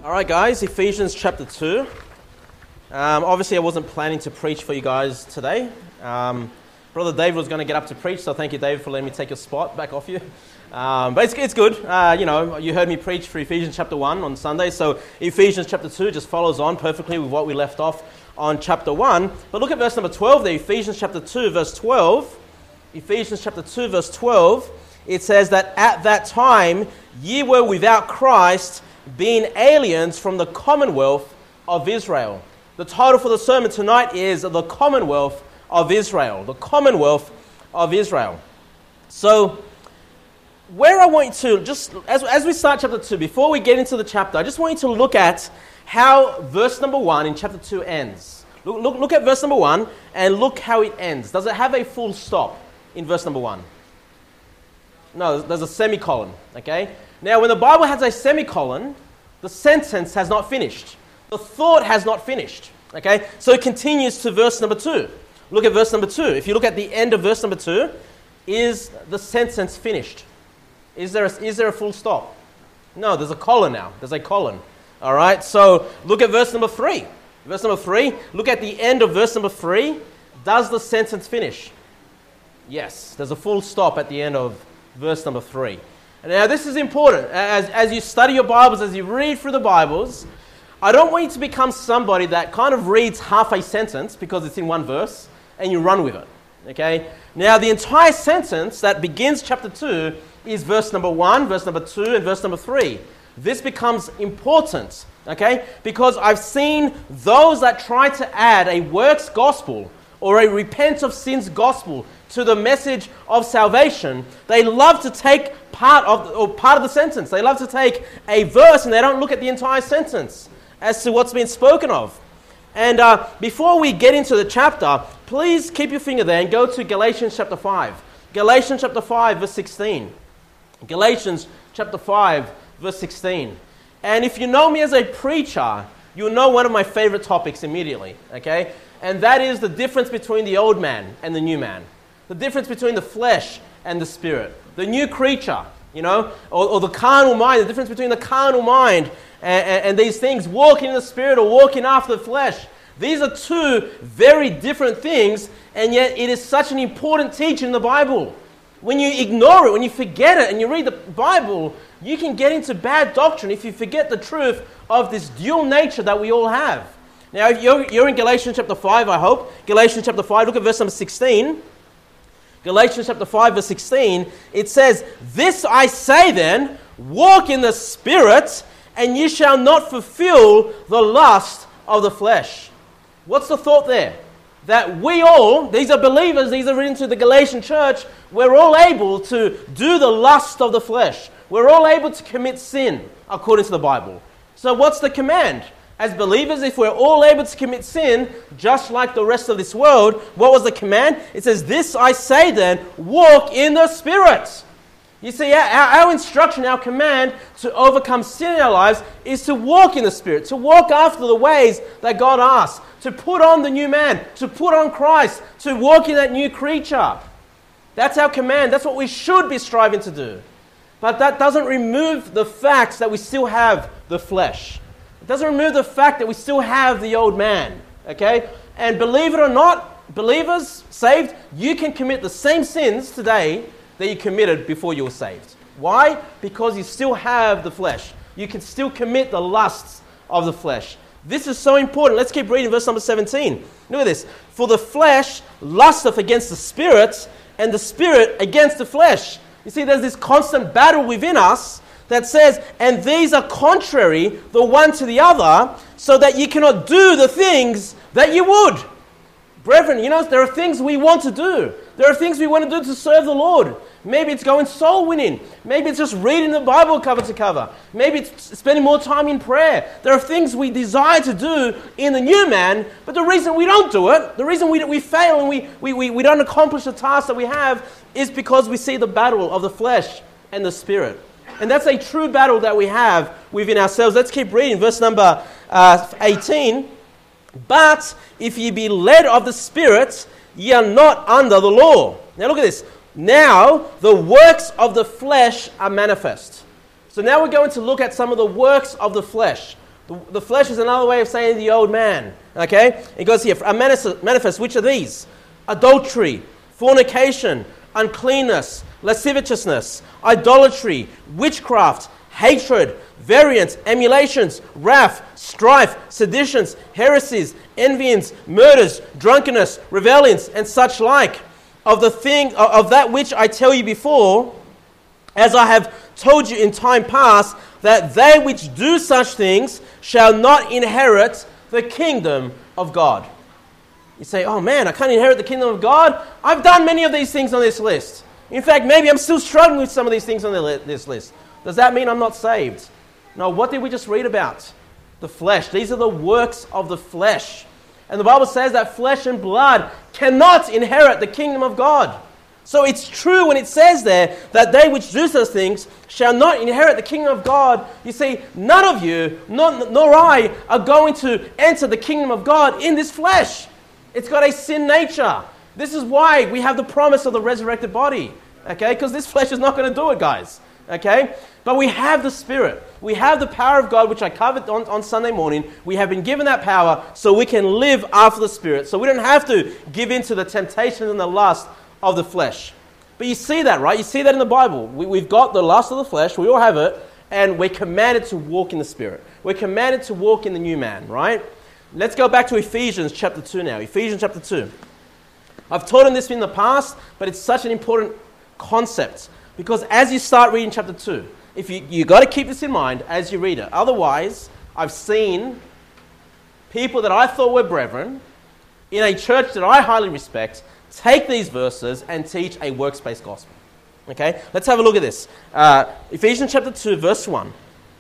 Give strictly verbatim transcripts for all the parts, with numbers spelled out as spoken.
All right, guys, Ephesians chapter two. Um, obviously, I wasn't planning to preach for you guys today. Um, Brother David was going to get up to preach, so thank you, David, for letting me take your spot back off you. Um, but it's, it's good. Uh, you know, you heard me preach for Ephesians chapter one on Sunday, so Ephesians chapter two just follows on perfectly with what we left off on chapter one. But look at verse number twelve there, Ephesians chapter two, verse twelve. Ephesians chapter two, verse twelve. It says that at that time ye were without Christ, being aliens from the commonwealth of Israel. The title for the sermon tonight is The Commonwealth of Israel. The Commonwealth of Israel. So, where I want you to, just as, as we start chapter two, before we get into the chapter, I just want you to look at how verse number one in chapter two ends. Look, look, look at verse number one and look how it ends. Does it have a full stop in verse number one? No, there's a semicolon, okay? Now, when the Bible has a semicolon, the sentence has not finished. The thought has not finished, okay? So it continues to verse number two. Look at verse number two. If you look at the end of verse number two, is the sentence finished? Is there a, is there a full stop? No, there's a colon now. There's a colon, all right? So look at verse number three. Verse number three, look at the end of verse number three. Does the sentence finish? Yes, there's a full stop at the end of verse number three. Now, this is important. As, as you study your Bibles, as you read through the Bibles, I don't want you to become somebody that kind of reads half a sentence because it's in one verse and you run with it. Okay? Now, the entire sentence that begins chapter two is verse number one, verse number two, and verse number three. This becomes important, okay? Because I've seen those that try to add a works gospel or a repent of sins gospel to the message of salvation. They love to take part of or part of the sentence. They love to take a verse and they don't look at the entire sentence as to what's been spoken of. And uh, before we get into the chapter, please keep your finger there and go to Galatians chapter five. Galatians chapter five, verse sixteen. Galatians chapter five, verse sixteen. And if you know me as a preacher, you'll know one of my favorite topics immediately, okay? And that is the difference between the old man and the new man. The difference between the flesh and the spirit. The new creature, you know, or, or the carnal mind, the difference between the carnal mind and, and, and these things, walking in the spirit or walking after the flesh. These are two very different things, and yet it is such an important teaching in the Bible. When you ignore it, when you forget it, and you read the Bible, you can get into bad doctrine if you forget the truth of this dual nature that we all have. Now, if you're, you're in Galatians chapter five, I hope. Galatians chapter five, look at verse number sixteen. Galatians chapter five, verse sixteen, it says, "This I say then, walk in the Spirit, and ye shall not fulfill the lust of the flesh." What's the thought there? That we all, these are believers, these are written to the Galatian church, we're all able to do the lust of the flesh. We're all able to commit sin, according to the Bible. So what's the command? As believers, if we're all able to commit sin, just like the rest of this world, what was the command? It says, "This I say then, walk in the Spirit." You see, our, our instruction, our command to overcome sin in our lives is to walk in the Spirit, to walk after the ways that God asks, to put on the new man, to put on Christ, to walk in that new creature. That's our command. That's what we should be striving to do. But that doesn't remove the fact that we still have the flesh. It doesn't remove the fact that we still have the old man, okay? And believe it or not, believers, saved, you can commit the same sins today that you committed before you were saved. Why? Because you still have the flesh. You can still commit the lusts of the flesh. This is so important. Let's keep reading verse number seventeen. Look at this. "For the flesh lusteth against the Spirit, and the Spirit against the flesh." You see, there's this constant battle within us that says, "And these are contrary the one to the other, so that you cannot do the things that you would." Brethren, you know, there are things we want to do. There are things we want to do to serve the Lord. Maybe it's going soul winning. Maybe it's just reading the Bible cover to cover. Maybe it's spending more time in prayer. There are things we desire to do in the new man, but the reason we don't do it, the reason we, we fail and we, we, we, we don't accomplish the task that we have is because we see the battle of the flesh and the spirit. And that's a true battle that we have within ourselves. Let's keep reading. Verse number uh, eighteen. "But if ye be led of the Spirit, ye are not under the law." Now look at this. "Now the works of the flesh are manifest." So now we're going to look at some of the works of the flesh. The, the flesh is another way of saying the old man. Okay? It goes here, a manifest, manifest, which are these? Adultery, fornication, uncleanness, lasciviousness, idolatry, witchcraft, hatred, variance, emulations, wrath, strife, seditions, heresies, envyings, murders, drunkenness, rebellions, and such like. Of the thing of that which I tell you before, as I have told you in time past, that they which do such things shall not inherit the kingdom of God. You say, oh man, I can't inherit the kingdom of God. I've done many of these things on this list. In fact, maybe I'm still struggling with some of these things on the li- this list. Does that mean I'm not saved? No, what did we just read about? The flesh. These are the works of the flesh. And the Bible says that flesh and blood cannot inherit the kingdom of God. So it's true when it says there that they which do such things shall not inherit the kingdom of God. You see, none of you, nor, nor I, are going to enter the kingdom of God in this flesh. It's got a sin nature. This is why we have the promise of the resurrected body. Okay? Because this flesh is not going to do it, guys. Okay? But we have the Spirit. We have the power of God, which I covered on, on Sunday morning. We have been given that power so we can live after the Spirit. So we don't have to give in to the temptations and the lust of the flesh. But you see that, right? You see that in the Bible. We, we've got the lust of the flesh. We all have it. And we're commanded to walk in the Spirit. We're commanded to walk in the new man, right? Let's go back to Ephesians chapter two now. Ephesians chapter two. I've taught on this in the past, but it's such an important concept. Because as you start reading chapter two, if you you got to keep this in mind as you read it. Otherwise, I've seen people that I thought were brethren in a church that I highly respect take these verses and teach a works-based gospel. Okay, let's have a look at this. Uh, Ephesians chapter two, verse one.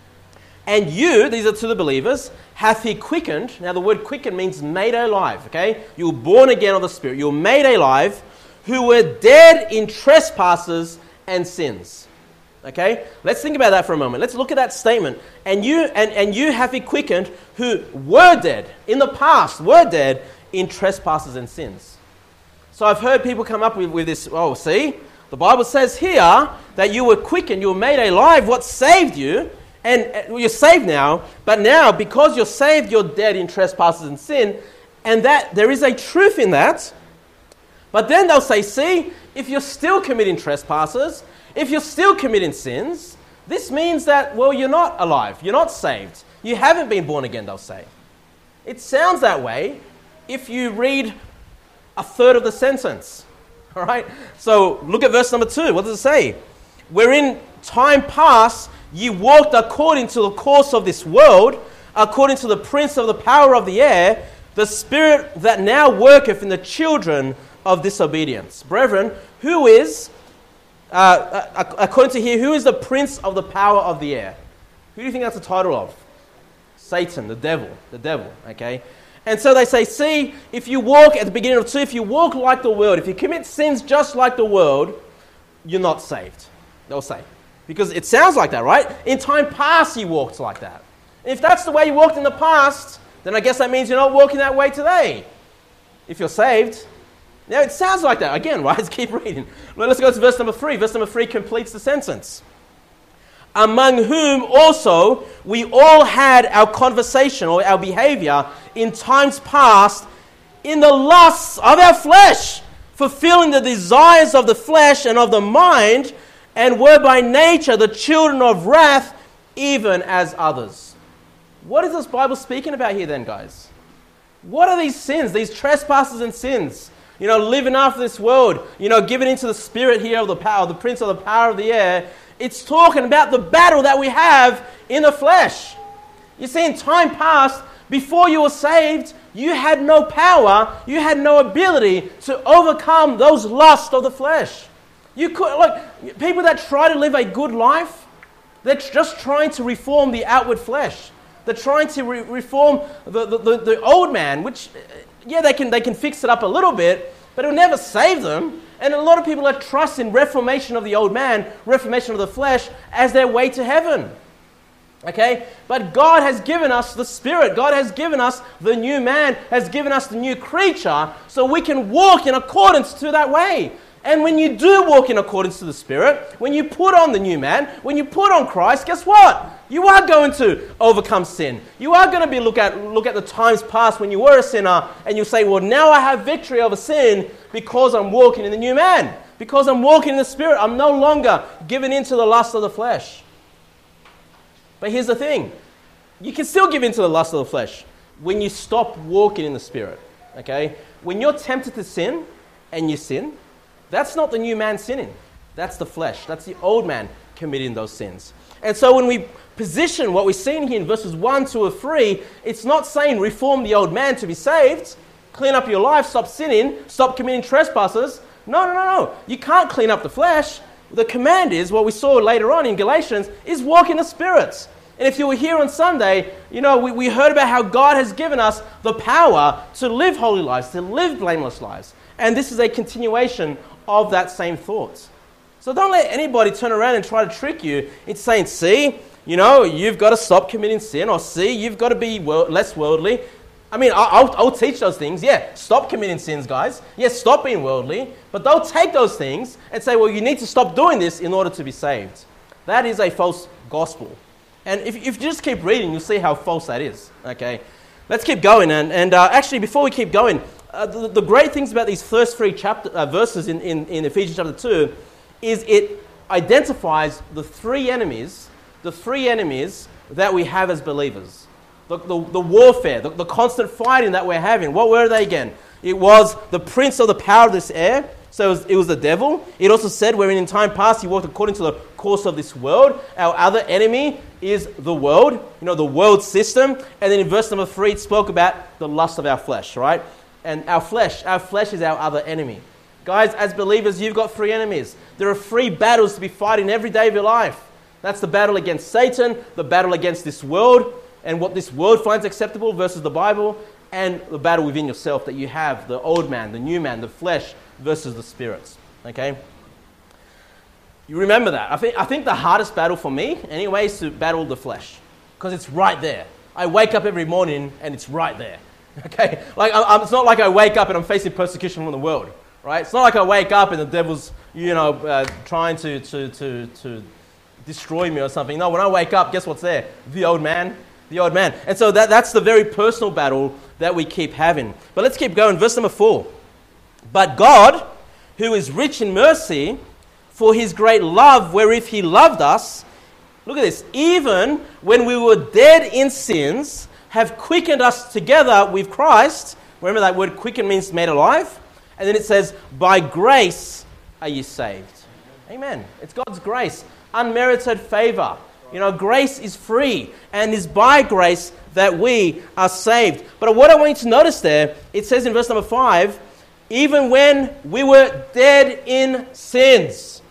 And you, these are to the believers, hath he quickened. Now the word quicken means made alive. Okay, you were born again of the Spirit. You were made alive, who were dead in trespasses and sins. Okay, let's think about that for a moment. Let's look at that statement. And you and, and you have he quickened, who were dead in the past, were dead in trespasses and sins. So I've heard people come up with, with this. Oh, see, the Bible says here that you were quickened, you were made alive. What saved you? And uh, you're saved now. But now, because you're saved, you're dead in trespasses and sin. And that there is a truth in that. But then they'll say, see, if you're still committing trespasses, if you're still committing sins, this means that, well, you're not alive. You're not saved. You haven't been born again, they'll say. It sounds that way if you read a third of the sentence. All right? So look at verse number two. What does it say? Wherein time past ye walked according to the course of this world, according to the prince of the power of the air, the spirit that now worketh in the children of disobedience. Brethren, who is, uh, according to here, who is the prince of the power of the air? Who do you think that's the title of? Satan, the devil, the devil, okay? And so they say, see, if you walk, at the beginning of two, if you walk like the world, if you commit sins just like the world, you're not saved, they'll say. Because it sounds like that, right? In time past, you walked like that. And if that's the way you walked in the past, then I guess that means you're not walking that way today, if you're saved. Now, it sounds like that. Again, right? Let's keep reading. Well, let's go to verse number three. Verse number three completes the sentence. Among whom also we all had our conversation or our behavior in times past in the lusts of our flesh, fulfilling the desires of the flesh and of the mind, and were by nature the children of wrath, even as others. What is this Bible speaking about here then, guys? What are these sins, these trespasses and sins? You know, living after this world, you know, giving into the spirit here of the power, the prince of the power of the air. It's talking about the battle that we have in the flesh. You see, in time past, before you were saved, you had no power, you had no ability to overcome those lusts of the flesh. You could, like, people that try to live a good life, they're just trying to reform the outward flesh. They're trying to re- reform the, the, the, the old man, which, yeah, they can they can fix it up a little bit, but it'll never save them. And a lot of people are trusting reformation of the old man, reformation of the flesh, as their way to heaven. Okay? But God has given us the Spirit. God has given us the new man, has given us the new creature, so we can walk in accordance to that way. And when you do walk in accordance to the Spirit, when you put on the new man, when you put on Christ, guess what? You are going to overcome sin. You are going to be look at look at the times past when you were a sinner, and you say, well, now I have victory over sin because I'm walking in the new man. Because I'm walking in the Spirit. I'm no longer giving in to the lust of the flesh. But here's the thing. You can still give in to the lust of the flesh when you stop walking in the Spirit. Okay? When you're tempted to sin and you sin, that's not the new man sinning. That's the flesh. That's the old man committing those sins. And so when we position what we're seeing here in verses one, two, or three, it's not saying reform the old man to be saved, clean up your life, stop sinning, stop committing trespasses. No, no, no, no. You can't clean up the flesh. The command is, what we saw later on in Galatians, is walk in the Spirit. And if you were here on Sunday, you know, we, we heard about how God has given us the power to live holy lives, to live blameless lives. And this is a continuation of that same thought. So don't let anybody turn around and try to trick you into saying, see, you know, you've got to stop committing sin, or see, you've got to be world, less worldly. I mean, I'll, I'll teach those things. Yeah, stop committing sins, guys. Yes, stop being worldly. But don't take those things and say, well, you need to stop doing this in order to be saved. That is a false gospel. And if, if you just keep reading, you'll see how false that is. Okay, let's keep going. And, and uh, actually, before we keep going, uh, the, the great things about these first three chapter, uh, verses in, in, in Ephesians chapter two is it identifies the three enemies, the three enemies that we have as believers. The, the, the warfare, the, the constant fighting that we're having. What were they again? It was the prince of the power of this air. So it was, it was the devil. It also said, wherein in time past he walked according to the course of this world. Our other enemy is the world, you know, the world system. And then in verse number three, it spoke about the lust of our flesh, right? And our flesh, our flesh is our other enemy. Guys, as believers, you've got three enemies. There are three battles to be fighting every day of your life. That's the battle against Satan, the battle against this world, and what this world finds acceptable versus the Bible, and the battle within yourself that you have, the old man, the new man, the flesh versus the spirits. Okay? You remember that. I think, I think the hardest battle for me, anyway, is to battle the flesh. Because it's right there. I wake up every morning and it's right there. Okay? Like, I, I'm, it's not like I wake up and I'm facing persecution from the world. Right? It's not like I wake up and the devil's, you know, uh, trying to, to, to, to destroy me or something. No, when I wake up, guess what's there? The old man. The old man. And so that, that's the very personal battle that we keep having. But let's keep going. Verse number four. But God, who is rich in mercy, for his great love wherewith he loved us, look at this, even when we were dead in sins, have quickened us together with Christ. Remember that word quicken means made alive. And then it says, by grace are you saved. Amen. It's God's grace. Unmerited favor. You know, grace is free. And it's by grace that we are saved. But what I want you to notice there, it says in verse number five, even when we were dead in sins,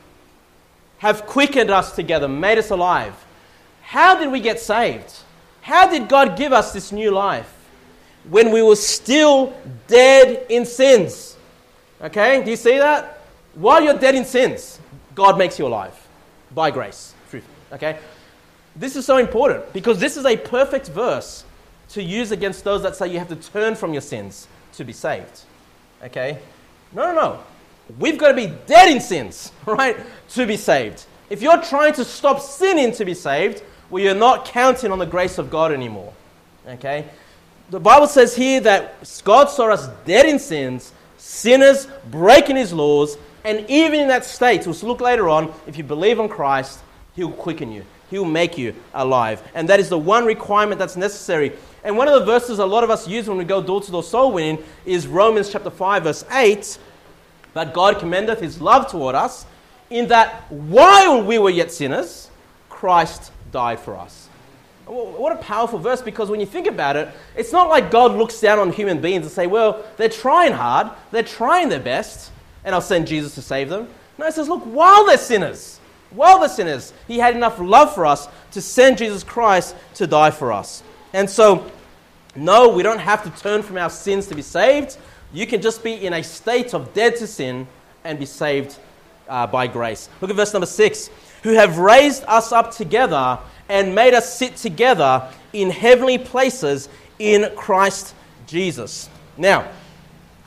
have quickened us together, made us alive. How did we get saved? How did God give us this new life? When we were still dead in sins. Okay, do you see that? While you're dead in sins, God makes you alive by grace. Okay, this is so important because this is a perfect verse to use against those that say you have to turn from your sins to be saved. Okay, no, no, no. We've got to be dead in sins, right, to be saved. If you're trying to stop sinning to be saved, well, you're not counting on the grace of God anymore. Okay, the Bible says here that God saw us dead in sins, sinners breaking his laws, and even in that state, we'll look later on, if you believe on Christ, he'll quicken you. He'll make you alive. And that is the one requirement that's necessary. And one of the verses a lot of us use when we go door-to-door soul winning is Romans chapter five, verse eight. But God commendeth his love toward us, in that while we were yet sinners, Christ died for us. What a powerful verse, because when you think about it, it's not like God looks down on human beings and say, well, they're trying hard, they're trying their best, and I'll send Jesus to save them. No, it says, look, while they're sinners, while they're sinners, he had enough love for us to send Jesus Christ to die for us. And so, no, we don't have to turn from our sins to be saved. You can just be in a state of dead to sin and be saved uh, by grace. Look at verse number six. Who have raised us up together and made us sit together in heavenly places in Christ Jesus. Now,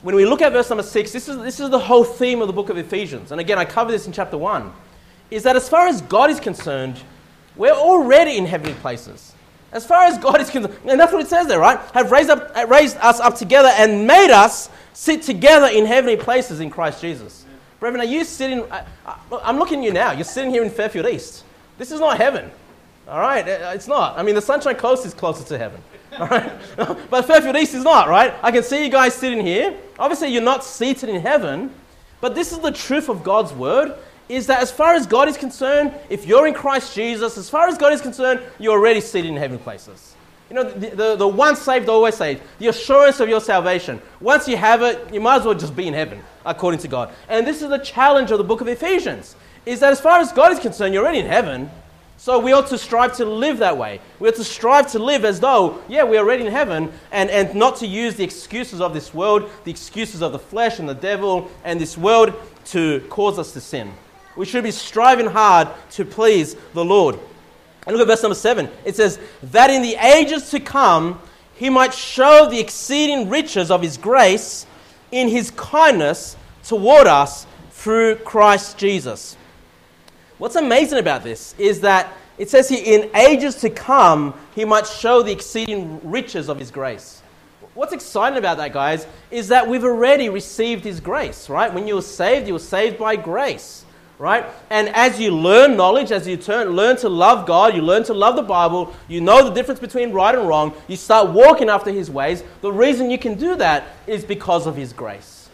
when we look at verse number six, this is, this is the whole theme of the book of Ephesians. And again, I covered this in chapter one. Is that as far as God is concerned, we're already in heavenly places. As far as God is concerned, and that's what it says there, right? Have raised, up, raised us up together and made us sit together in heavenly places in Christ Jesus. Brethren, are you sitting, I, I, I'm looking at you now, you're sitting here in Fairfield East. This is not heaven, all right? It's not. I mean, the Sunshine Coast is closer to heaven, all right? But Fairfield East is not, right? I can see you guys sitting here. Obviously, you're not seated in heaven, but this is the truth of God's word, is that as far as God is concerned, if you're in Christ Jesus, as far as God is concerned, you're already seated in heavenly places. You know, the, the, the once saved, always saved, the assurance of your salvation. Once you have it, you might as well just be in heaven, according to God. And this is the challenge of the book of Ephesians, is that as far as God is concerned, you're already in heaven, so we ought to strive to live that way. We ought to strive to live as though, yeah, we're already in heaven, and, and not to use the excuses of this world, the excuses of the flesh and the devil and this world to cause us to sin. We should be striving hard to please the Lord. And look at verse number seven. It says, that in the ages to come, he might show the exceeding riches of his grace in his kindness toward us through Christ Jesus. What's amazing about this is that it says here, in ages to come, he might show the exceeding riches of his grace. What's exciting about that, guys, is that we've already received his grace, right? When you were saved, you were saved by grace. Right? And as you learn knowledge, as you turn, learn to love God, you learn to love the Bible, you know the difference between right and wrong, you start walking after his ways. The reason you can do that is because of his grace.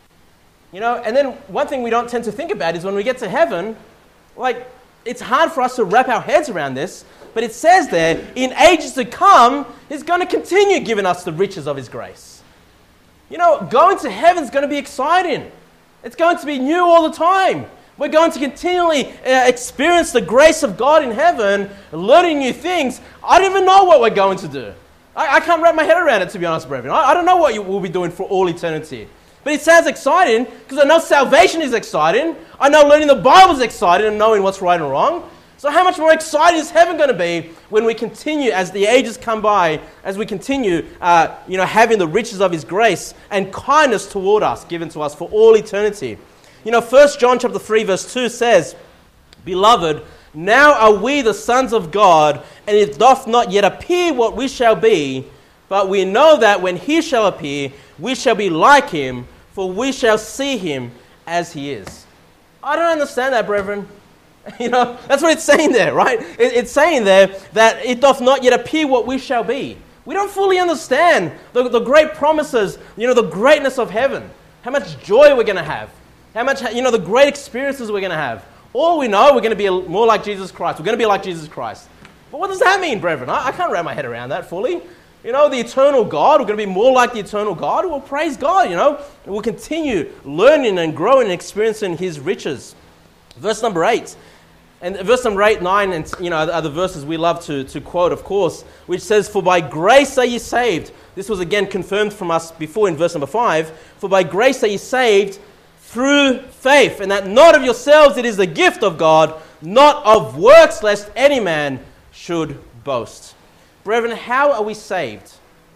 You know, and then one thing we don't tend to think about is when we get to heaven, like, it's hard for us to wrap our heads around this, but it says there, in ages to come, he's going to continue giving us the riches of his grace. You know, going to heaven is going to be exciting. It's going to be new all the time. We're going to continually uh, experience the grace of God in heaven, learning new things. I don't even know what we're going to do. I, I can't wrap my head around it, to be honest, brethren. I, I don't know what you will be doing for all eternity. But it sounds exciting because I know salvation is exciting. I know learning the Bible is exciting and knowing what's right and wrong. So how much more exciting is heaven going to be when we continue, as the ages come by, as we continue, uh, you know, having the riches of his grace and kindness toward us, given to us for all eternity. You know, First John chapter three verse two says, Beloved, now are we the sons of God, and it doth not yet appear what we shall be, but we know that when he shall appear, we shall be like him, for we shall see him as he is. I don't understand that, brethren. You know, that's what it's saying there, right? It, it's saying there that it doth not yet appear what we shall be. We don't fully understand the, the great promises, you know, the greatness of heaven, how much joy we're going to have. How much, you know, the great experiences we're going to have. All we know, we're going to be more like Jesus Christ. We're going to be like Jesus Christ. But what does that mean, brethren? I, I can't wrap my head around that fully. You know, the eternal God, we're going to be more like the eternal God. Well, praise God, you know. And we'll continue learning and growing and experiencing his riches. Verse number eight. And verse number eight, nine, and, you know, are the verses we love to, to quote, of course, which says, For by grace are ye saved. This was again confirmed from us before in verse number five. For by grace are ye saved through faith, and that not of yourselves, it is the gift of God, not of works, lest any man should boast. Brethren, how are we saved?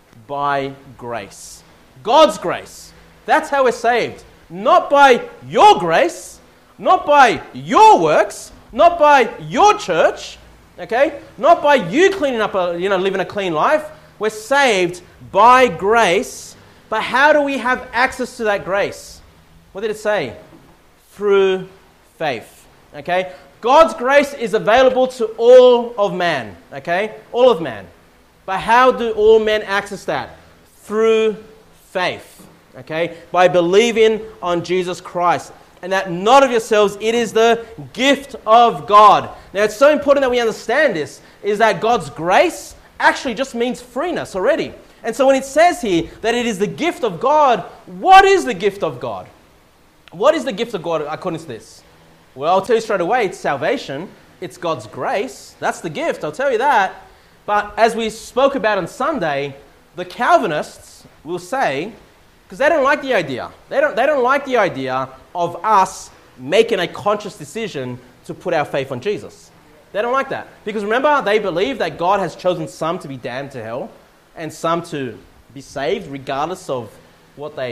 By grace. God's grace. That's how we're saved. Not by your grace, not by your works, not by your church, okay? Not by you cleaning up, a, you know, living a clean life. We're saved by grace, but how do we have access to that grace? What did it say? Through faith, okay? God's grace is available to all of man, okay? All of man. But how do all men access that? Through faith, okay? By believing on Jesus Christ. And that not of yourselves, it is the gift of God. Now, it's so important that we understand this, is that God's grace actually just means freeness already. And so when it says here that it is the gift of God, what is the gift of God? What is the gift of God according to this? Well, I'll tell you straight away, it's salvation. It's God's grace. That's the gift, I'll tell you that. But as we spoke about on Sunday, the Calvinists will say, because they don't like the idea. They don't, they don't like the idea of us making a conscious decision to put our faith on Jesus. They don't like that. Because remember, they believe that God has chosen some to be damned to hell and some to be saved regardless of what they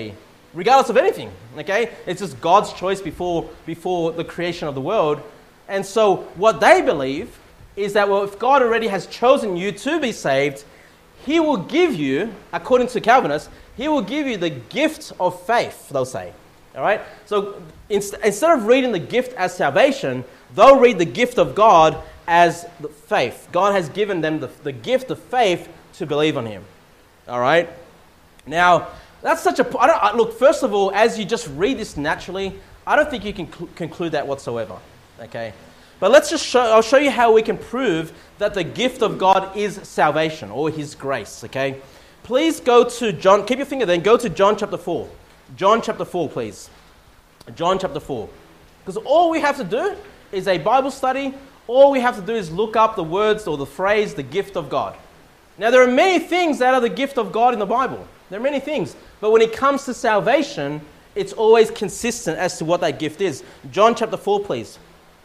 regardless of anything, okay? It's just God's choice before, before the creation of the world. And so what they believe is that, well, if God already has chosen you to be saved, he will give you, according to Calvinists, he will give you the gift of faith, they'll say. All right? So inst- instead of reading the gift as salvation, they'll read the gift of God as the faith. God has given them the, the gift of faith to believe on him. All right? Now, that's such a... I don't, I, look, first of all, as you just read this naturally, I don't think you can cl- conclude that whatsoever. Okay? But let's just show... I'll show you how we can prove that the gift of God is salvation or his grace. Okay? Please go to John... Keep your finger there and go to John chapter four. John chapter four, please. John chapter four. Because all we have to do is a Bible study. All we have to do is look up the words or the phrase, the gift of God. Now, there are many things that are the gift of God in the Bible. There are many things. But when it comes to salvation, it's always consistent as to what that gift is. John chapter four, please.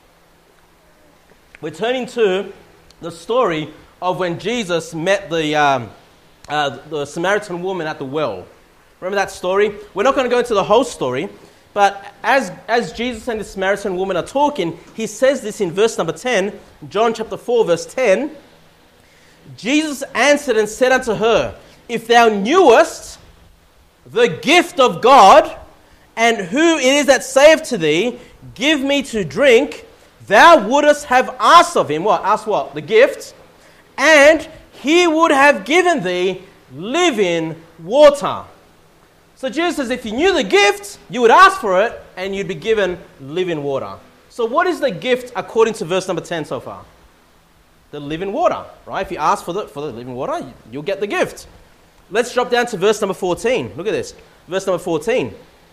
We're turning to the story of when Jesus met the, um, uh, the Samaritan woman at the well. Remember that story? We're not going to go into the whole story, but as, as Jesus and the Samaritan woman are talking, he says this in verse number ten, John chapter four, verse ten. Jesus answered and said unto her, if thou knewest the gift of God, and who it is that saith to thee, give me to drink, thou wouldest have asked of him, what? Asked what? The gift. And he would have given thee living water. So Jesus says, if you knew the gift, you would ask for it, and you'd be given living water. So what is the gift according to verse number ten so far? The living water, right? If you ask for the, for the living water, you'll get the gift. Let's drop down to verse number fourteen. Look at this. Verse number fourteen.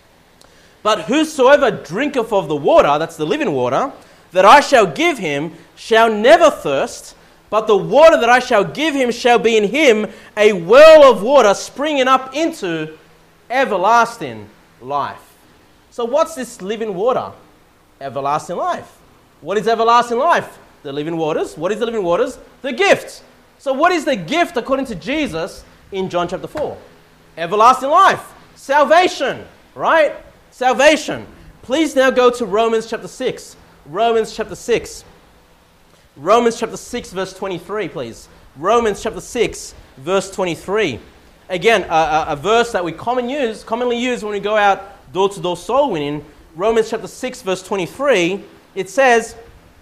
But whosoever drinketh of the water, that's the living water, that I shall give him, shall never thirst, but the water that I shall give him shall be in him a well of water springing up into everlasting life. So what's this living water? Everlasting life. What is everlasting life? The living waters. What is the living waters? The gift. So what is the gift according to Jesus in John chapter four? Everlasting life. Salvation. Right? Salvation. Please now go to Romans chapter six. Romans chapter six. Romans chapter six verse twenty-three, please. Romans chapter six verse twenty-three. Again, a, a, a verse that we common use, commonly use when we go out door-to-door soul winning. Romans chapter six verse twenty-three. It says,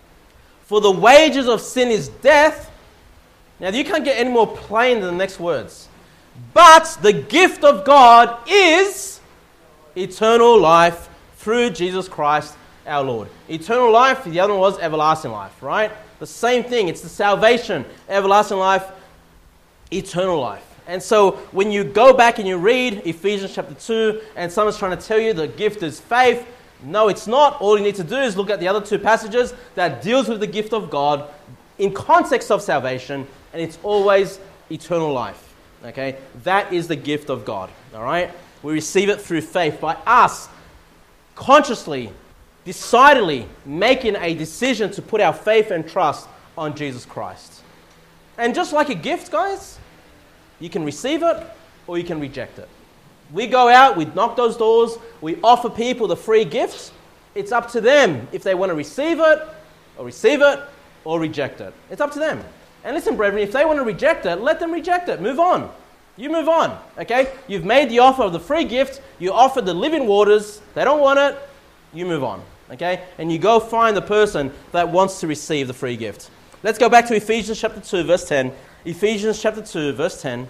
for the wages of sin is death. Now, you can't get any more plain than the next words. But the gift of God is eternal life through Jesus Christ our Lord. Eternal life, the other one was everlasting life, right? The same thing. It's the salvation, everlasting life, eternal life. And so when you go back and you read Ephesians chapter two and someone's trying to tell you the gift is faith, no, it's not. All you need to do is look at the other two passages that deals with the gift of God in context of salvation, and it's always eternal life. Okay? That is the gift of God. All right? We receive it through faith by us consciously, decidedly making a decision to put our faith and trust on Jesus Christ. And just like a gift, guys, you can receive it or you can reject it. We go out, we knock those doors, we offer people the free gifts. It's up to them if they want to receive it or receive it or reject it. It's up to them. And listen, brethren, if they want to reject it, let them reject it. Move on. You move on, okay? You've made the offer of the free gift. You offer the living waters. They don't want it. You move on, okay? And you go find the person that wants to receive the free gift. Let's go back to Ephesians chapter two, verse ten. Ephesians chapter two, verse ten.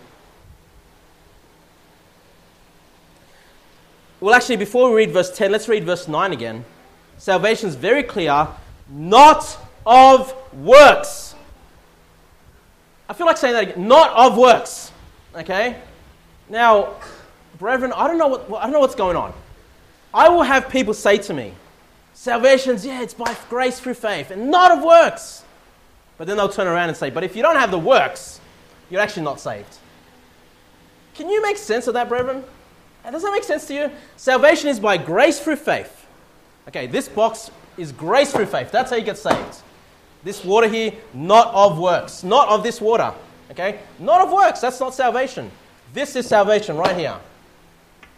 Well, actually, before we read verse ten, let's read verse nine again. Salvation is very clear. Not of works. I feel like saying that again. Not of works. Okay? Now, brethren, I don't know what I don't know what's going on. I will have people say to me, salvation's, yeah, it's by grace through faith, and not of works. But then they'll turn around and say, but if you don't have the works, you're actually not saved. Can you make sense of that, brethren? Does that make sense to you? Salvation is by grace through faith. Okay, this box is grace through faith. That's how you get saved. This water here, not of works. Not of this water. Okay? Not of works. That's not salvation. This is salvation right here.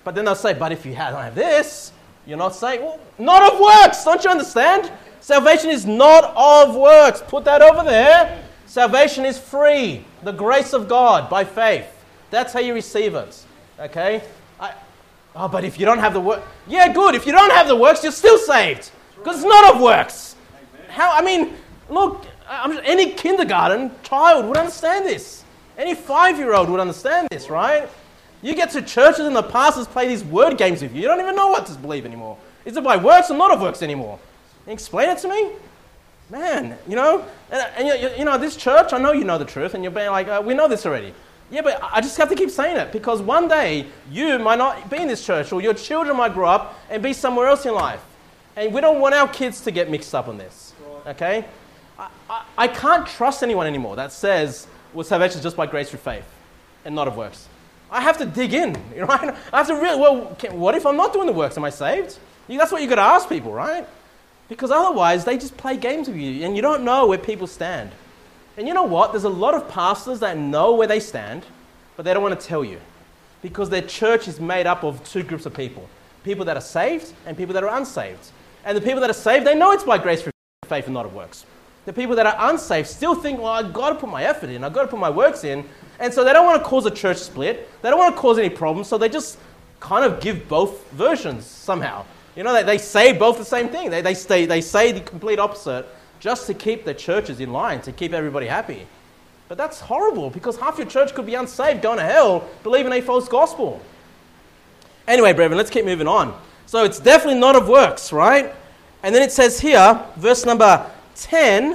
But then they'll say, but if you don't have this, you're not saved. Well, not of works. Don't you understand? Salvation is not of works. Put that over there. Salvation is free. The grace of God by faith. That's how you receive it. Okay? I, oh, but if you don't have the work, yeah, good. If you don't have the works, you're still saved. Because it's not of works. How? I mean, look, I'm, any kindergarten child would understand this. Any five-year-old would understand this, right? You get to churches and the pastors play these word games with you. You don't even know what to believe anymore. Is it by works or not of works anymore? Can you explain it to me? Man, you know, and, and you, you know, this church, I know you know the truth, and you're being like, uh, we know this already. Yeah, but I just have to keep saying it, because one day you might not be in this church, or your children might grow up and be somewhere else in life. And we don't want our kids to get mixed up on this, okay? I, I, I can't trust anyone anymore that says, well, salvation is just by grace through faith and not of works. I have to dig in, right? I have to really, well, can, what if I'm not doing the works? Am I saved? You, that's what you've got to ask people, right? Because otherwise, they just play games with you, and you don't know where people stand. And you know what? There's a lot of pastors that know where they stand, but they don't want to tell you. Because their church is made up of two groups of people. People that are saved and people that are unsaved. And the people that are saved, they know it's by grace through faith and not of works. The people that are unsaved still think, well, I've got to put my effort in, I've got to put my works in. And so they don't want to cause a church split. They don't want to cause any problems, so they just kind of give both versions somehow. You know, they, they say both the same thing. They, they, stay, they say the complete opposite just to keep the churches in line, to keep everybody happy. But that's horrible, because half your church could be unsaved, going to hell, believing a false gospel. Anyway, brethren, let's keep moving on. So it's definitely not of works, right? And then it says here, verse number ten,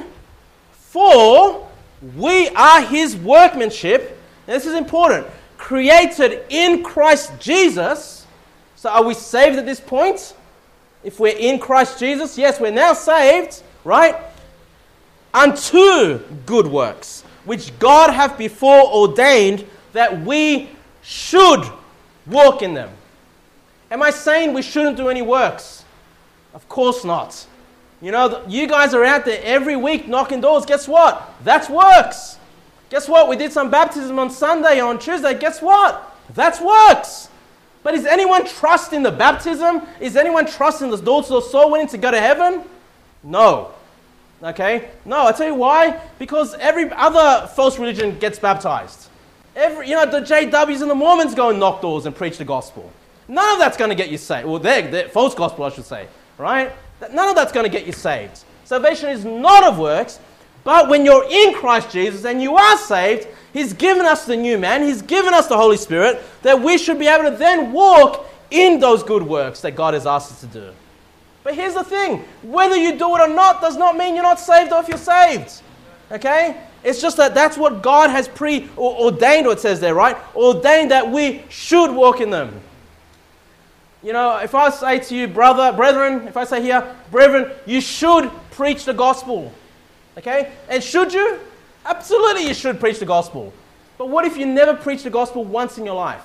for we are his workmanship. Now this is important. Created in Christ Jesus. So are we saved at this point? If we're in Christ Jesus, yes, we're now saved, right? Unto good works, which God hath before ordained that we should walk in them. Am I saying we shouldn't do any works? Of course not. You know, you guys are out there every week knocking doors. Guess what? That's works. Guess what? We did some baptism on Sunday and on Tuesday. Guess what? That's works. But is anyone trusting the baptism? Is anyone trusting the doors of soul winning to go to heaven? No. Okay? No, I tell you why. Because every other false religion gets baptized. Every, you know, the J Ws and the Mormons go and knock doors and preach the gospel. None of that's going to get you saved. Well, they're, they're false gospel, I should say. Right? None of that's going to get you saved. Salvation is not of works, but when you're in Christ Jesus and you are saved, He's given us the new man, He's given us the Holy Spirit, that we should be able to then walk in those good works that God has asked us to do. But here's the thing, whether you do it or not does not mean you're not saved or if you're saved. Okay? It's just that that's what God has pre-ordained, what it says there, right? Ordained that we should walk in them. You know, if I say to you, brother, brethren, if I say here, brethren, you should preach the gospel. Okay? And should you? Absolutely you should preach the gospel. But what if you never preach the gospel once in your life?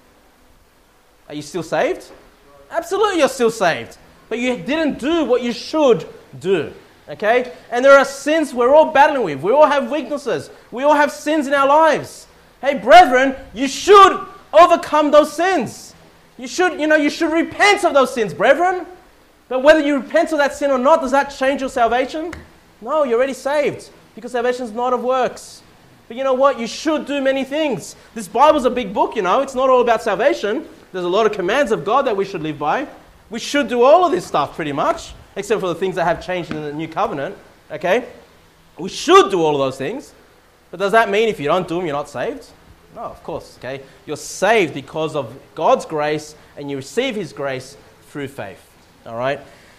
Are you still saved? Absolutely you're still saved. But you didn't do what you should do. Okay? And there are sins we're all battling with. We all have weaknesses. We all have sins in our lives. Hey, brethren, you should overcome those sins. You should, you know, you should repent of those sins, brethren. But whether you repent of that sin or not, does that change your salvation? No, you're already saved. Because salvation is not of works. But you know what? You should do many things. This Bible's a big book, you know. It's not all about salvation. There's a lot of commands of God that we should live by. We should do all of this stuff pretty much, except for the things that have changed in the new covenant. Okay? We should do all of those things. But does that mean if you don't do them, you're not saved? No, of course, okay? You're saved because of God's grace, and you receive His grace through faith, all right?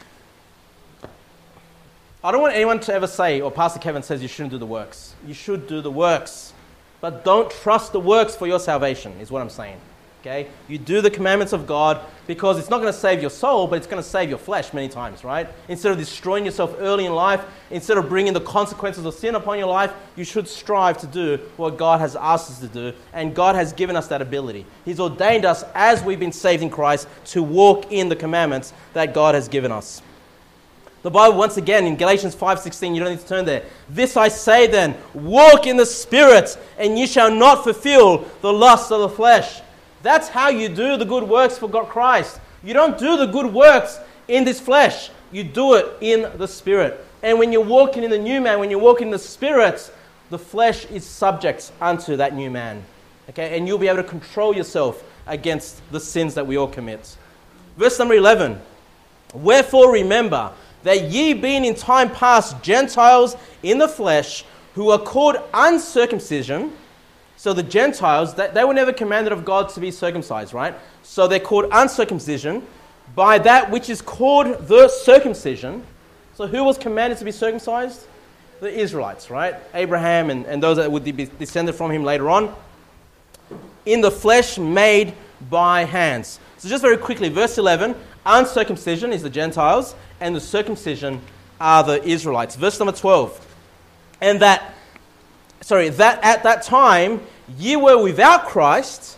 I don't want anyone to ever say, or Pastor Kevin says you shouldn't do the works. You should do the works, but don't trust the works for your salvation, is what I'm saying, okay? You do the commandments of God because it's not going to save your soul, but it's going to save your flesh many times, right? Instead of destroying yourself early in life, instead of bringing the consequences of sin upon your life, you should strive to do what God has asked us to do, and God has given us that ability. He's ordained us, as we've been saved in Christ, to walk in the commandments that God has given us. The Bible, once again, in Galatians five sixteen, you don't need to turn there. This I say then, walk in the Spirit, and ye shall not fulfill the lusts of the flesh. That's how you do the good works for God Christ. You don't do the good works in this flesh. You do it in the Spirit. And when you're walking in the new man, when you're walking in the Spirit, the flesh is subject unto that new man. Okay, and you'll be able to control yourself against the sins that we all commit. Verse number eleven. Wherefore remember that ye being in time past Gentiles in the flesh, who are called uncircumcision. So the Gentiles, they, they were never commanded of God to be circumcised, right? So they're called uncircumcision by that which is called the circumcision. So who was commanded to be circumcised? The Israelites, right? Abraham and, and those that would be descended from him later on. In the flesh made by hands. So just very quickly, verse eleven, uncircumcision is the Gentiles, and the circumcision are the Israelites. Verse number twelve, and that, sorry, that at that time ye were without Christ.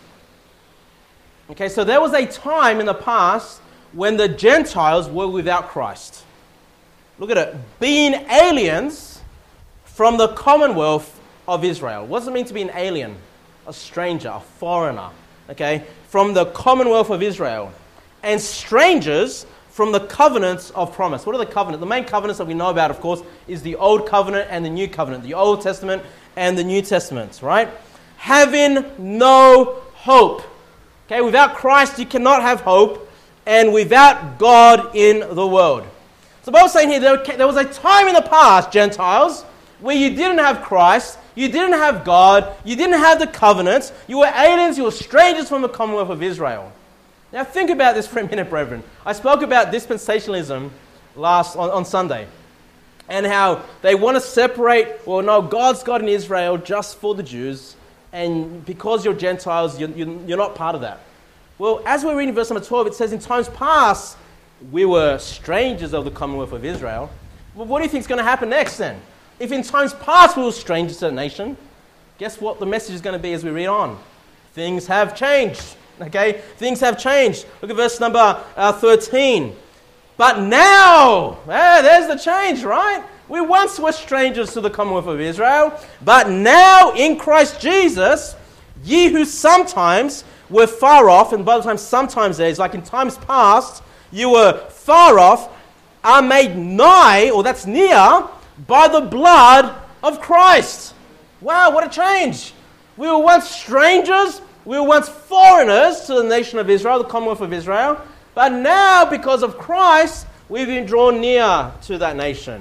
Okay, so there was a time in the past when the Gentiles were without Christ. Look at it, being aliens from the commonwealth of Israel. What does it mean to be an alien? A stranger, a foreigner, okay, from the commonwealth of Israel, and strangers from the covenants of promise. What are the covenants? The main covenants that we know about, of course, is the Old Covenant and the New Covenant, the Old Testament and the New Testament, right? Having no hope. Okay, without Christ you cannot have hope, and without God in the world. So the Bible's saying here, there was a time in the past, Gentiles, where you didn't have Christ, you didn't have God, you didn't have the covenants, you were aliens, you were strangers from the commonwealth of Israel. Now think about this for a minute, brethren. I spoke about dispensationalism last on, on Sunday, and how they want to separate, well, no, God's God in Israel just for the Jews, and because you're Gentiles, you're, you're not part of that. Well, as we're reading verse number twelve, it says, in times past, we were strangers of the commonwealth of Israel. Well, what do you think is going to happen next then? If in times past we were strangers to the nation, guess what the message is going to be as we read on? Things have changed. Okay? Things have changed. Look at verse number uh, thirteen. But now, eh, there's the change, right? We once were strangers to the commonwealth of Israel, but now in Christ Jesus, ye who sometimes were far off, and by the time sometimes there is, like in times past, you were far off, are made nigh, or that's near, by the blood of Christ. Wow, what a change. We were once strangers, we were once foreigners to the nation of Israel, the commonwealth of Israel, but now because of Christ, we've been drawn near to that nation.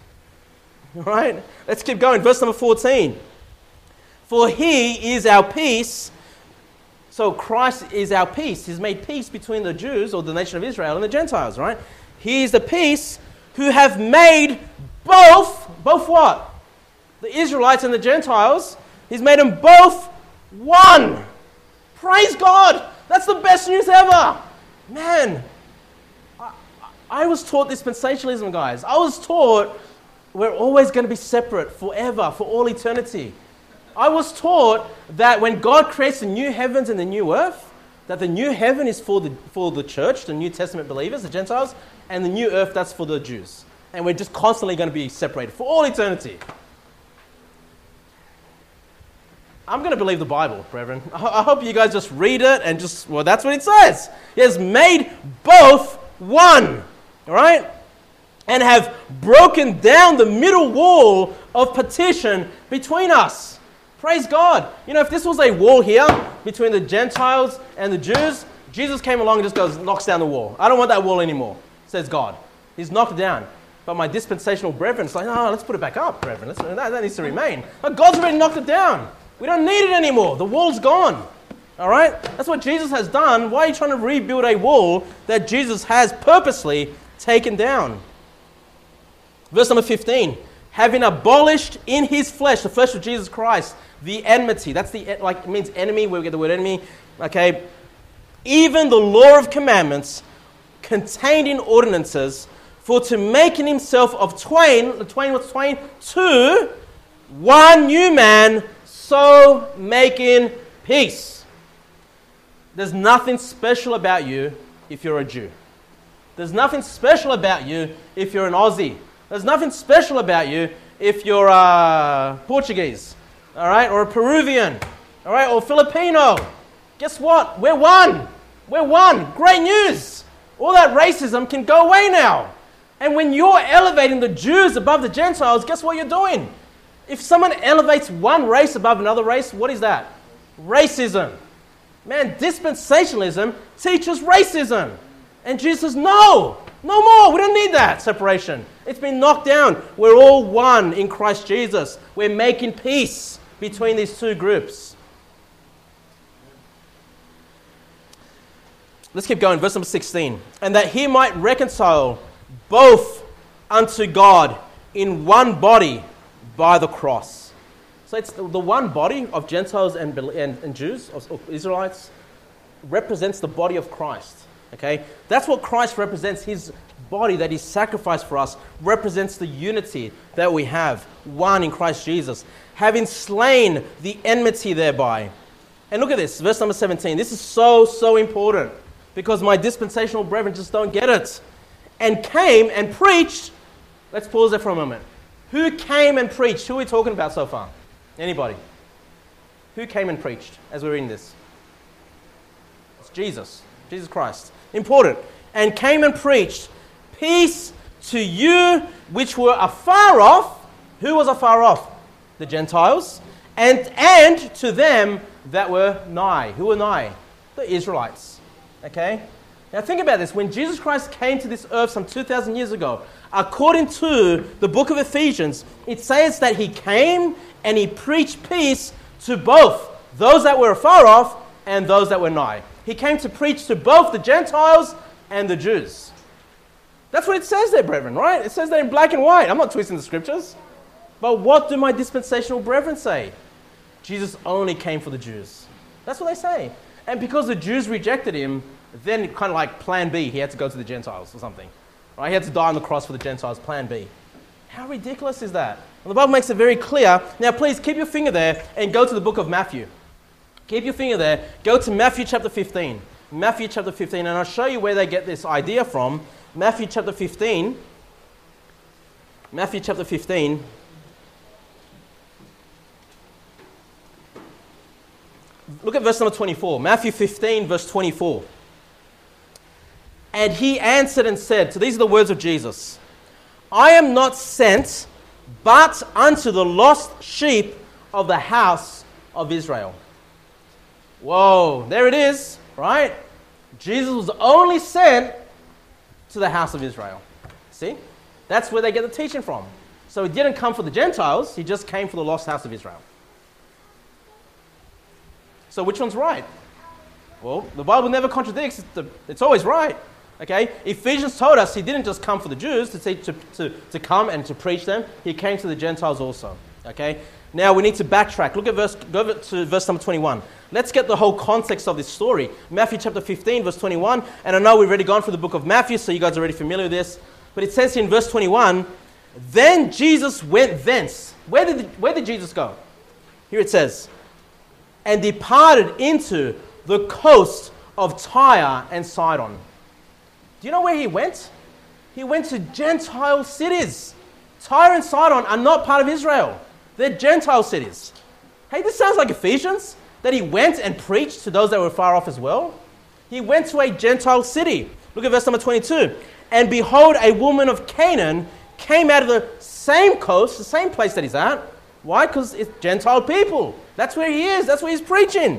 All right, let's keep going. Verse number fourteen. For he is our peace. So Christ is our peace. He's made peace between the Jews, or the nation of Israel, and the Gentiles, right? He is the peace who have made both, both what? The Israelites and the Gentiles. He's made them both one. Praise God. That's the best news ever. Man, I, I was taught dispensationalism, guys. I was taught we're always going to be separate forever, for all eternity. I was taught that when God creates the new heavens and the new earth, that the new heaven is for the, for the church, the New Testament believers, the Gentiles, and the new earth, that's for the Jews. And we're just constantly going to be separated for all eternity. I'm going to believe the Bible, brethren. I hope you guys just read it and just, well, that's what it says. He has made both one, all right? And have broken down the middle wall of partition between us. Praise God. You know, if this was a wall here between the Gentiles and the Jews, Jesus came along and just goes, knocks down the wall. I don't want that wall anymore, says God. He's knocked it down. But my dispensational brethren, it's like, no, let's put it back up, brethren. Let's, that, that needs to remain. But God's already knocked it down. We don't need it anymore. The wall's gone. All right? That's what Jesus has done. Why are you trying to rebuild a wall that Jesus has purposely taken down? Verse number fifteen. Having abolished in his flesh, the flesh of Jesus Christ, the enmity. That's the, like, it means enemy, where we get the word enemy. Okay? Even the law of commandments contained in ordinances, for to make in himself of twain, the twain, what's twain? Two, one new man, so making peace. There's nothing special about you if you're a Jew. There's nothing special about you if you're an Aussie. There's nothing special about you if you're uh, Portuguese, all right, or a Peruvian, all right, or Filipino. Guess what? We're one. We're one. Great news. All that racism can go away now. And when you're elevating the Jews above the Gentiles, guess what you're doing? If someone elevates one race above another race, what is that? Racism. Man, dispensationalism teaches racism. And Jesus says, no, no more. We don't need that separation. It's been knocked down. We're all one in Christ Jesus. We're making peace between these two groups. Let's keep going. Verse number sixteen. And that he might reconcile both unto God in one body by the cross. So it's the, the one body of Gentiles and, and, and Jews, of, of Israelites, represents the body of Christ. Okay? That's what Christ represents. His body that he sacrificed for us represents the unity that we have, one in Christ Jesus, having slain the enmity thereby. And look at this, verse number seventeen. This is so, so important because my dispensational brethren just don't get it. And came and preached. Let's pause there for a moment. Who came and preached? Who are we talking about so far? Anybody? Who came and preached as we're reading this? It's Jesus. Jesus Christ. Important. And came and preached, peace to you which were afar off. Who was afar off? The Gentiles. And, and to them that were nigh. Who were nigh? The Israelites. Okay? Now think about this. When Jesus Christ came to this earth some two thousand years ago, according to the book of Ephesians, it says that he came and he preached peace to both those that were afar off and those that were nigh. He came to preach to both the Gentiles and the Jews. That's what it says there, brethren, right? It says that in black and white. I'm not twisting the scriptures. But what do my dispensational brethren say? Jesus only came for the Jews. That's what they say. And because the Jews rejected him, then kind of like plan B, he had to go to the Gentiles or something. Right? He had to die on the cross for the Gentiles, plan B. How ridiculous is that? Well, the Bible makes it very clear. Now please keep your finger there and go to the book of Matthew. Keep your finger there. Go to Matthew chapter fifteen. Matthew chapter fifteen, and I'll show you where they get this idea from. Matthew chapter fifteen. Matthew chapter fifteen. Look at verse number twenty-four. Matthew fifteen, verse twenty-four. And he answered and said, so these are the words of Jesus, I am not sent but unto the lost sheep of the house of Israel. Whoa, there it is, right? Jesus was only sent to the house of Israel. See? That's where they get the teaching from. So he didn't come for the Gentiles, he just came for the lost house of Israel. So which one's right? Well, the Bible never contradicts. It's always right. Okay? Ephesians told us he didn't just come for the Jews to, to, to, to come and to preach them. He came to the Gentiles also. Okay? Now we need to backtrack. Look at verse, go to verse number twenty-one. Let's get the whole context of this story. Matthew chapter fifteen, verse twenty-one. And I know we've already gone through the book of Matthew, so you guys are already familiar with this. But it says here in verse twenty-one, then Jesus went thence. Where did, where did Jesus go? Here it says, and departed into the coast of Tyre and Sidon. Do you know where he went? He went to Gentile cities. Tyre and Sidon are not part of Israel. They're Gentile cities. Hey, this sounds like Ephesians, that he went and preached to those that were far off as well. He went to a Gentile city. Look at verse number twenty-two. And behold, a woman of Canaan came out of the same coast, the same place that he's at. Why? Because it's Gentile people. That's where he is. That's where he's preaching.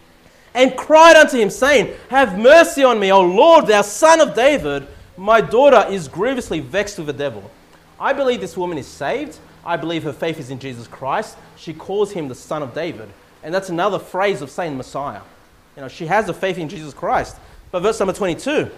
And cried unto him, saying, have mercy on me, O Lord, thou son of David. My daughter is grievously vexed with the devil. I believe this woman is saved. I believe her faith is in Jesus Christ. She calls him the son of David. And that's another phrase of saying Messiah. You know, she has a faith in Jesus Christ. But verse number twenty-two.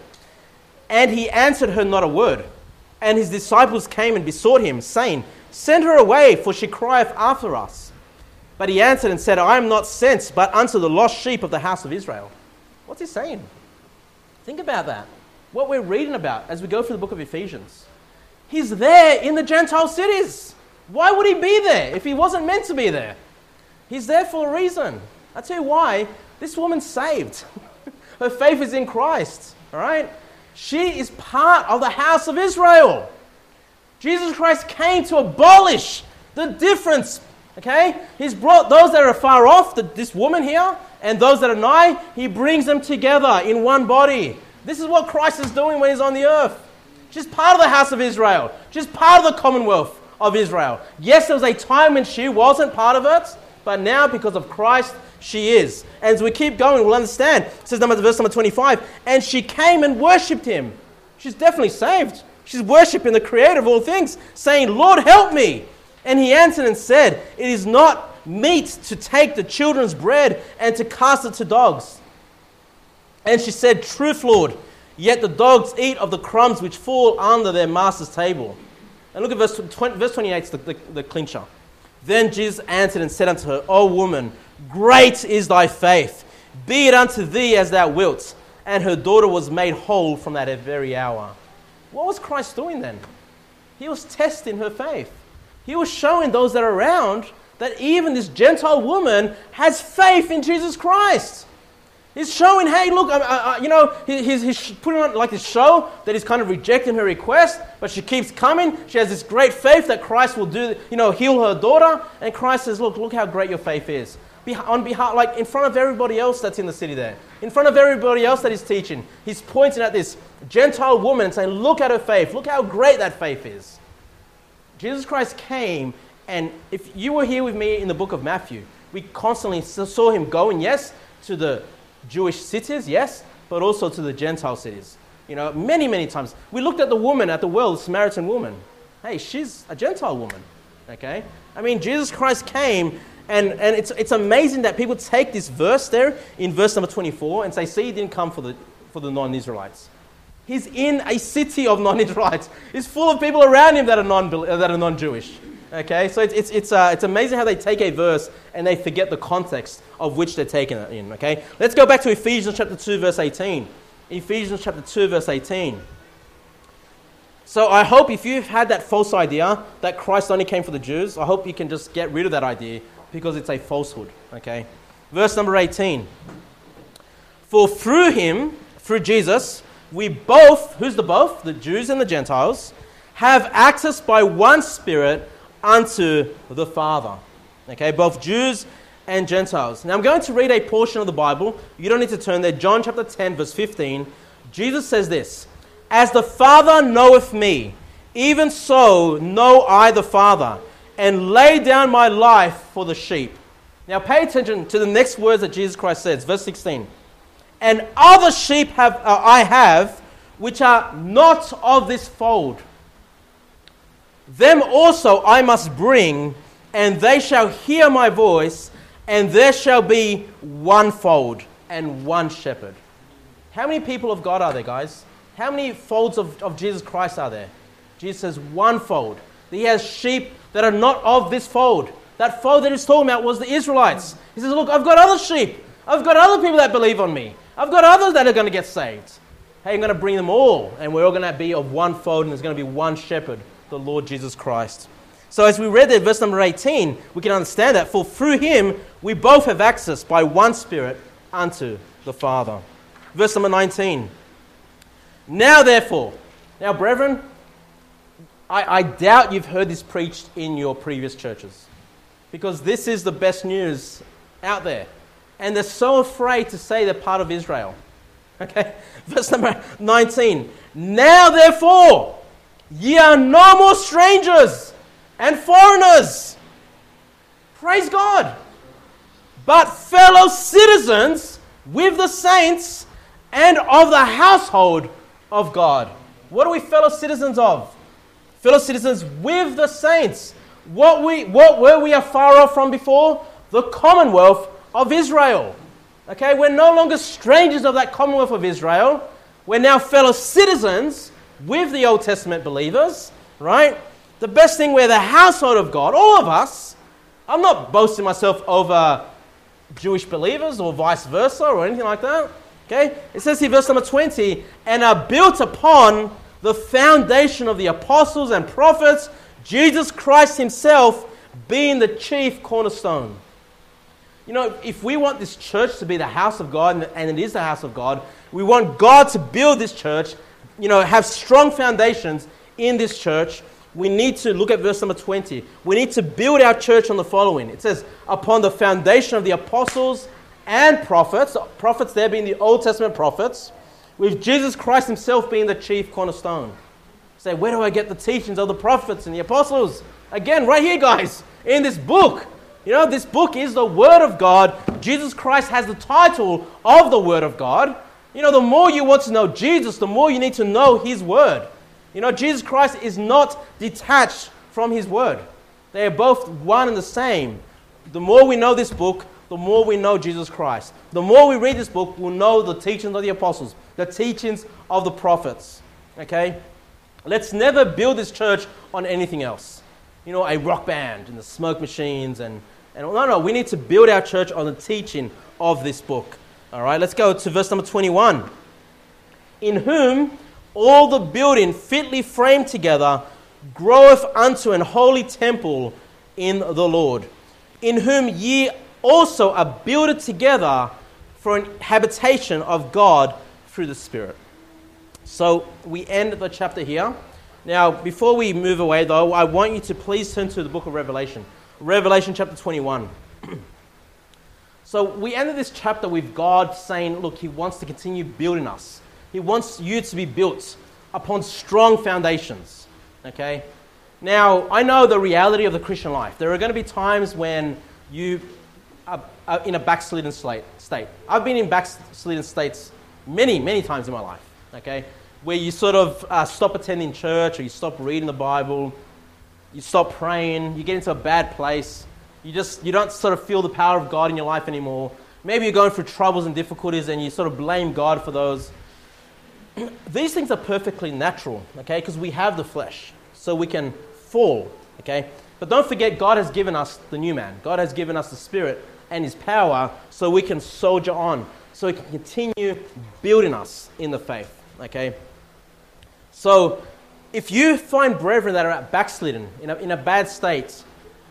And he answered her not a word. And his disciples came and besought him, saying, send her away, for she crieth after us. But he answered and said, I am not sent, but unto the lost sheep of the house of Israel. What's he saying? Think about that. What we're reading about as we go through the book of Ephesians. He's there in the Gentile cities. Why would he be there if he wasn't meant to be there? He's there for a reason. I'll tell you why. This woman's saved. Her faith is in Christ. All right? She is part of the house of Israel. Jesus Christ came to abolish the difference. Okay? He's brought those that are far off, the, this woman here, And those that are nigh, he brings them together in one body. This is what Christ is doing when he's on the earth. She's part of the house of Israel. She's part of the commonwealth of Israel. Yes, there was a time when she wasn't part of it, but now because of Christ, she is. And as we keep going, we'll understand. It says number, verse number twenty-five, and she came and worshipped him. She's definitely saved. She's worshipping the Creator of all things, saying, Lord, help me. And he answered and said, it is not meet to take the children's bread and to cast it to dogs. And she said, truth, Lord, yet the dogs eat of the crumbs which fall under their master's table. And look at verse, twenty, verse twenty-eight, the, the, the clincher. Then Jesus answered and said unto her, O woman, great is thy faith. Be it unto thee as thou wilt. And her daughter was made whole from that very hour. What was Christ doing then? He was testing her faith. He was showing those that are around that even this Gentile woman has faith in Jesus Christ. He's showing, hey, look, uh, uh, you know, he, he's, he's putting on like this show that he's kind of rejecting her request, but she keeps coming. She has this great faith that Christ will do, you know, heal her daughter. And Christ says, look, look how great your faith is. Be, on behalf, like in front of everybody else that's in the city there, in front of everybody else that he's teaching, he's pointing at this Gentile woman and saying, look at her faith. Look how great that faith is. Jesus Christ came, and if you were here with me in the book of Matthew, we constantly saw him going, yes, to the Jewish cities, yes, but also to the Gentile cities. You know, many, many times. We looked at the woman at the well, the Samaritan woman. Hey, she's a Gentile woman, okay? I mean, Jesus Christ came, and, and it's it's amazing that people take this verse there in verse number twenty-four and say, see, he didn't come for the for the non-Israelites. He's in a city of non-Israelites. It's full of people around him that are non that are non-Jewish. Okay, so it's it's it's, uh, it's amazing how they take a verse and they forget the context of which they're taking it in. Okay, let's go back to Ephesians chapter two, verse eighteen. Ephesians chapter two, verse eighteen. So I hope if you've had that false idea that Christ only came for the Jews, I hope you can just get rid of that idea because it's a falsehood. Okay, verse number eighteen. For through him, through Jesus, we both, who's the both? The Jews and the Gentiles, have access by one Spirit unto the Father. Okay, both Jews and Gentiles. Now I'm going to read a portion of the Bible. You don't need to turn there. John chapter ten, verse fifteen. Jesus says this, as the Father knoweth me, even so know I the Father, and lay down my life for the sheep. Now pay attention to the next words that Jesus Christ says. Verse sixteen. And other sheep have uh, I have, which are not of this fold. Them also I must bring, and they shall hear my voice, and there shall be one fold and one shepherd. How many people of God are there, guys? How many folds of, of Jesus Christ are there? Jesus says one fold. He has sheep that are not of this fold. That fold that he's talking about was the Israelites. He says, look, I've got other sheep. I've got other people that believe on me. I've got others that are going to get saved. Hey, I'm going to bring them all, and we're all going to be of one fold, and there's going to be one shepherd, the Lord Jesus Christ. So as we read there, verse number eighteen, we can understand that. For through him, we both have access by one Spirit unto the Father. Verse number nineteen. Now therefore, now brethren, I, I doubt you've heard this preached in your previous churches, because this is the best news out there. And they're so afraid to say they're part of Israel. Okay, verse number nineteen. Now therefore, ye are no more strangers and foreigners. Praise God. But fellow citizens with the saints and of the household of God. What are we fellow citizens of? Fellow citizens with the saints. What we what were we afar off from before? The commonwealth of Israel. Okay, we're no longer strangers of that commonwealth of Israel. We're now fellow citizens with the Old Testament believers, right? The best thing, we're the household of God, all of us. I'm not boasting myself over Jewish believers or vice versa or anything like that. Okay, it says here, verse number twenty, and are built upon the foundation of the apostles and prophets, Jesus Christ himself being the chief cornerstone. You know, if we want this church to be the house of God, and it is the house of God, we want God to build this church, you know, have strong foundations in this church, we need to look at verse number twenty. We need to build our church on the following. It says, upon the foundation of the apostles and prophets, prophets there being the Old Testament prophets, with Jesus Christ himself being the chief cornerstone. Say, where do I get the teachings of the prophets and the apostles? Again, right here, guys, in this book. You know, this book is the Word of God. Jesus Christ has the title of the Word of God. You know, the more you want to know Jesus, the more you need to know His Word. You know, Jesus Christ is not detached from His Word. They are both one and the same. The more we know this book, the more we know Jesus Christ. The more we read this book, we'll know the teachings of the apostles, the teachings of the prophets. Okay? Let's never build this church on anything else. You know, a rock band and the smoke machines and, and no, no, we need to build our church on the teaching of this book. All right, let's go to verse number twenty-one. In whom all the building fitly framed together groweth unto an holy temple in the Lord, in whom ye also are builded together for an habitation of God through the Spirit. So we end the chapter here. Now, before we move away, though, I want you to please turn to the book of Revelation. Revelation chapter twenty-one. So we ended this chapter with God saying, look, He wants to continue building us. He wants you to be built upon strong foundations. Okay? Now, I know the reality of the Christian life. There are going to be times when you are, are in a backslidden state. I've been in backslidden states many, many times in my life. Okay? Where you sort of uh, stop attending church, or you stop reading the Bible, you stop praying, you get into a bad place, you just you don't sort of feel the power of God in your life anymore. Maybe you're going through troubles and difficulties and you sort of blame God for those. These things are perfectly natural, okay, because we have the flesh, so we can fall, okay? But don't forget, God has given us the new man. God has given us the Spirit and His power so we can soldier on, so He can continue building us in the faith, okay? So, if you find brethren that are backslidden, in a, in a bad state,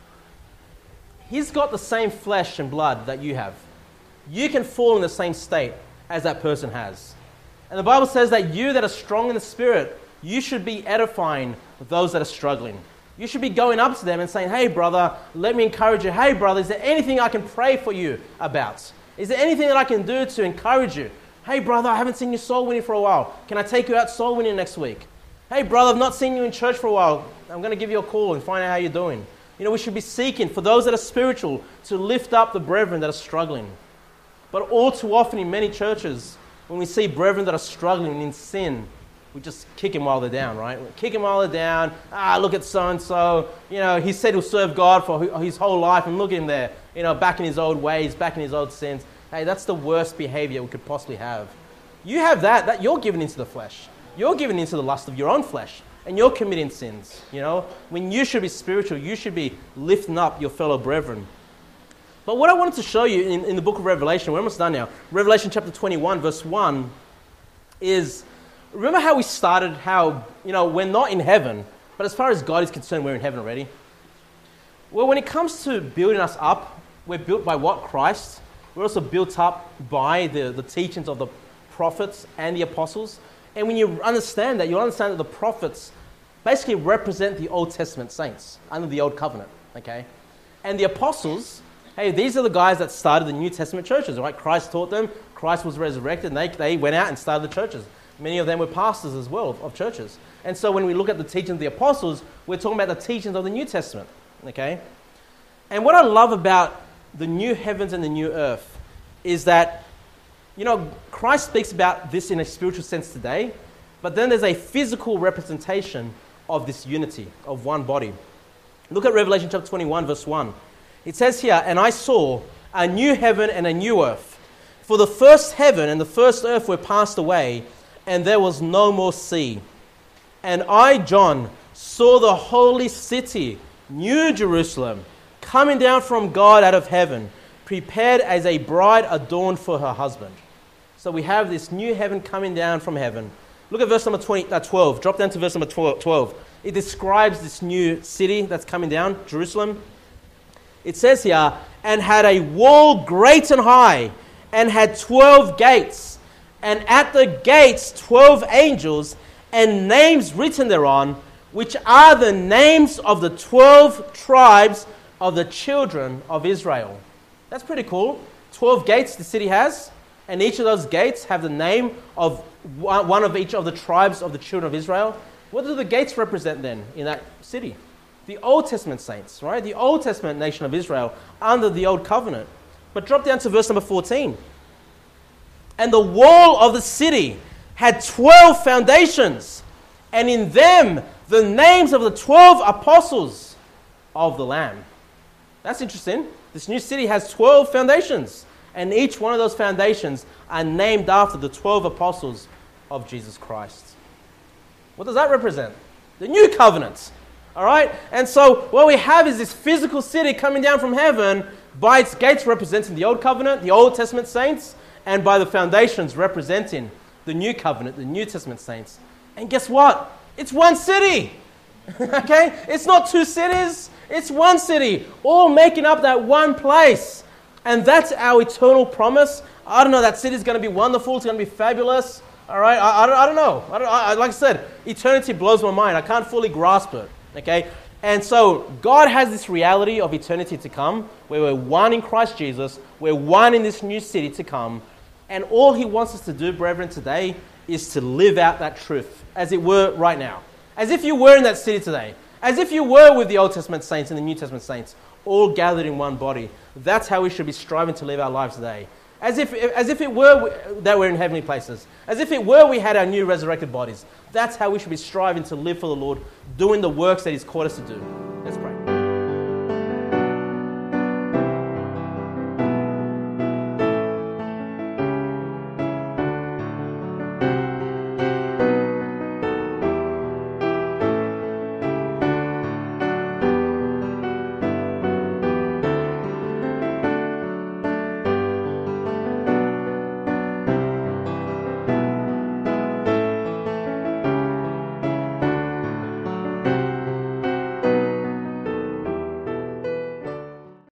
he's got the same flesh and blood that you have. You can fall in the same state as that person has. And the Bible says that you that are strong in the Spirit, you should be edifying those that are struggling. You should be going up to them and saying, hey brother, let me encourage you. Hey brother, is there anything I can pray for you about? Is there anything that I can do to encourage you? Hey brother, I haven't seen you soul winning for a while. Can I take you out soul winning next week? Hey brother, I've not seen you in church for a while. I'm going to give you a call and find out how you're doing. You know, we should be seeking for those that are spiritual to lift up the brethren that are struggling. But all too often in many churches, when we see brethren that are struggling in sin, we just kick them while they're down, right? We kick them while they're down. Ah, look at so-and-so. You know, he said he'll serve God for his whole life, and look at him there, you know, back in his old ways, back in his old sins. Hey, that's the worst behavior we could possibly have. You have that, that you're giving into the flesh. You're giving into the lust of your own flesh, and you're committing sins, you know? When you should be spiritual, you should be lifting up your fellow brethren. But what I wanted to show you in, in the book of Revelation, we're almost done now, Revelation chapter twenty-one, verse one, is, remember how we started, how, you know, we're not in heaven, but as far as God is concerned, we're in heaven already? Well, when it comes to building us up, we're built by what? Christ. We're also built up by the, the teachings of the prophets and the apostles. And when you understand that, you'll understand that the prophets basically represent the Old Testament saints under the Old Covenant, okay? And the apostles, hey, these are the guys that started the New Testament churches, right? Christ taught them, Christ was resurrected, and they, they went out and started the churches. Many of them were pastors as well of, of churches. And so when we look at the teachings of the apostles, we're talking about the teachings of the New Testament, okay? And what I love about the new heavens and the new earth is that, you know, Christ speaks about this in a spiritual sense today, but then there's a physical representation of this unity, of one body. Look at Revelation chapter twenty-one, verse one. It says here, and I saw a new heaven and a new earth. For the first heaven and the first earth were passed away, and there was no more sea. And I, John, saw the holy city, New Jerusalem, coming down from God out of heaven, prepared as a bride adorned for her husband. So we have this new heaven coming down from heaven. Look at verse number twenty, uh, twelve. Drop down to verse number twelve. It describes this new city that's coming down, Jerusalem. It says here, and had a wall great and high, and had twelve gates, and at the gates twelve angels, and names written thereon, which are the names of the twelve tribes of the children of Israel. That's pretty cool. twelve gates the city has, and each of those gates have the name of one of each of the tribes of the children of Israel. What do the gates represent then in that city? The Old Testament saints, right? The Old Testament nation of Israel under the Old Covenant. But drop down to verse number fourteen. And the wall of the city had twelve foundations, and in them the names of the twelve apostles of the Lamb. That's interesting. This new city has twelve foundations, and each one of those foundations are named after the twelve apostles of Jesus Christ. What does that represent? The new covenant. All right? And so what we have is this physical city coming down from heaven, by its gates representing the Old Covenant, the Old Testament saints, and by the foundations representing the New Covenant, the New Testament saints. And guess what? It's one city. Okay? It's not two cities. It's one city, all making up that one place. And that's our eternal promise. I don't know, that city's going to be wonderful. It's going to be fabulous. All right? I, I, don't, I don't know. I don't, I, like I said, eternity blows my mind. I can't fully grasp it. Okay? And so God has this reality of eternity to come, where we're one in Christ Jesus. We're one in this new city to come. And all he wants us to do, brethren, today is to live out that truth, as it were right now. As if you were in that city today. As if you were with the Old Testament saints and the New Testament saints, all gathered in one body. That's how we should be striving to live our lives today. As if, as if it were that we're in heavenly places. As if it were we had our new resurrected bodies. That's how we should be striving to live for the Lord, doing the works that he's called us to do.